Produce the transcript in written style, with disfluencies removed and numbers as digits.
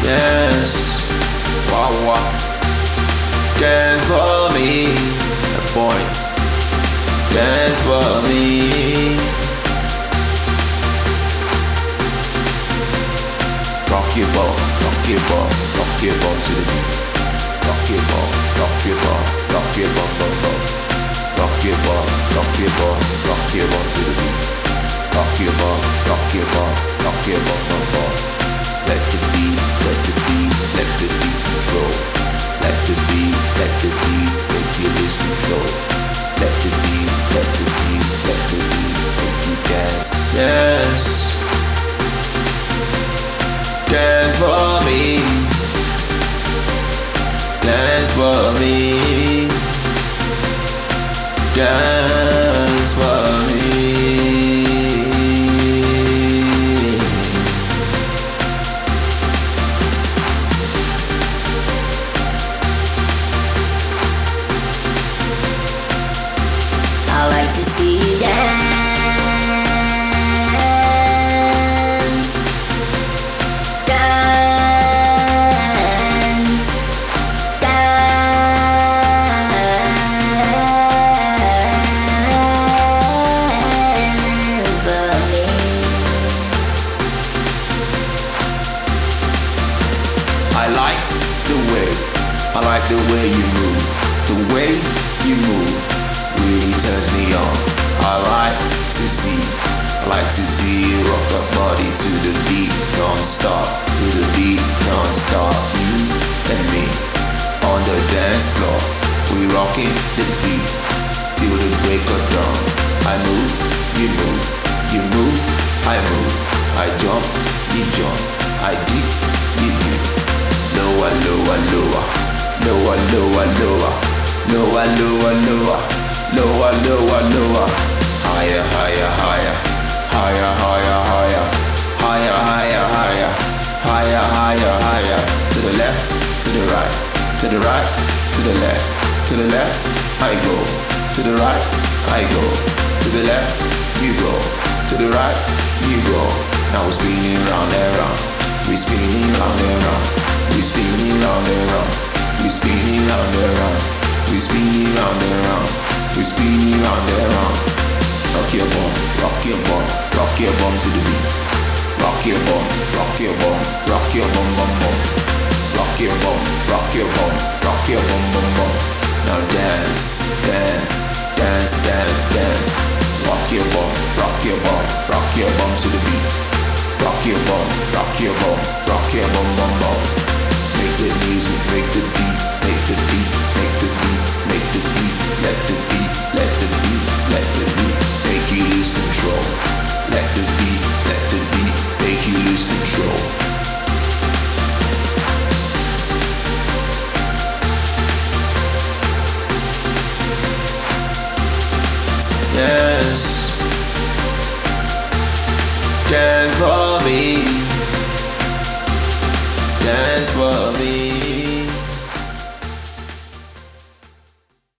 Dance, wah wah. Dance for me, a boy. Dance for me. Rock your ball, rock your ball, rock your ball to the beat. Rock your ball, rock your ball, rock your ball, ball, ball. Rock your ball, rock your ball, rock your ball to the beat. Rock your ball, rock your ball, rock your ball, ball, ball. Let the beat, let the beat, let the beat control. Let the beat, make you lose control. Let the beat, make you dance. Dance, dance for me. Dance for me. Dance for me. I like to see you dance, dance, dance for me. I like the way you move. The way you move really turns me on. I like to see you rock that body to the beat non-stop, to the beat non-stop. You and me on the dance floor, we rocking the beat till the break of dawn. I move, you move, you move, I move. I jump, you jump, I dip, you dip. Lower, lower, lower, lower, lower, lower, lower, lower, lower, lower, lower, lower. Higher, higher, higher, higher, higher, higher, higher, higher, higher, higher, higher, higher. To the left, to the right, to the right, to the left, to the left. I go to the right, I go to the left. You go to the right, you go. Now we're spinning round and round. We spinning round and round. We spinning round and round. We spinning round and round. We spinning round and round. We spinning round and round. Rock your bum, rock your bum, rock your bum to the beat. Rock your bum, rock your bum, rock your bum bum bum. Rock your bum, rock your bum, rock your bum bum bum. Now dance, dance, dance, dance, dance. Rock your bum, rock your bum, rock your bum to the beat. Rock your bum, rock your bum, rock your bum bum bum. Make the music, make the beat, make the beat, make the beat, make the beat. Let the beat, let the beat, let the beat make you lose control. Let the beat, make you lose control. Dance, dance for me. Dance for